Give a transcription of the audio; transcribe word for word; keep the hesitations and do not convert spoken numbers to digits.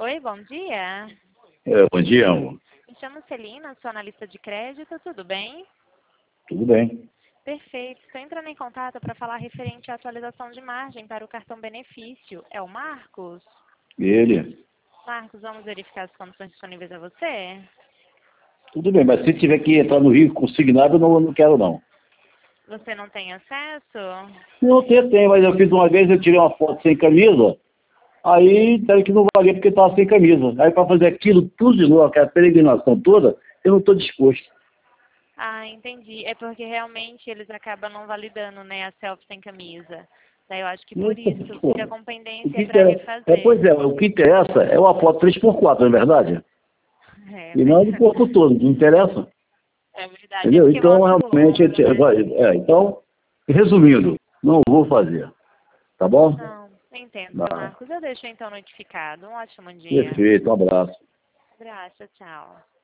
Oi, bom dia. É, bom dia, amor. Me chamo Celina, sou analista de crédito, tudo bem? Tudo bem. Perfeito. Estou entrando em contato para falar referente à atualização de margem para o cartão benefício. É o Marcos? Ele? Marcos, vamos verificar as condições disponíveis a você? Tudo bem, mas se tiver que entrar no Rio consignado, eu não, não quero, não. Você não tem acesso? Não tem, tem, mas eu fiz uma vez, eu tirei uma foto sem camisa, aí disseram que não valia porque estava sem camisa. Aí para fazer aquilo tudo de novo, aquela peregrinação toda, eu não estou disposto. Ah, entendi. É porque realmente eles acabam não validando, né, a selfie sem camisa. Daí eu acho que Não, por isso pô, fica com o pendência que para interessa, é, refazer. pois é, o que interessa é uma foto três por quatro, não é verdade? É, E mas não é do corpo todo, não interessa. é verdade. É Entendeu? porque Então, mostra o realmente, ombro, né? é, então, resumindo, não vou fazer. Tá bom? Não, entendo, seu Não. Marcos. Eu deixo então notificado. Um ótimo dia. Perfeito, um abraço. Abraço, tchau.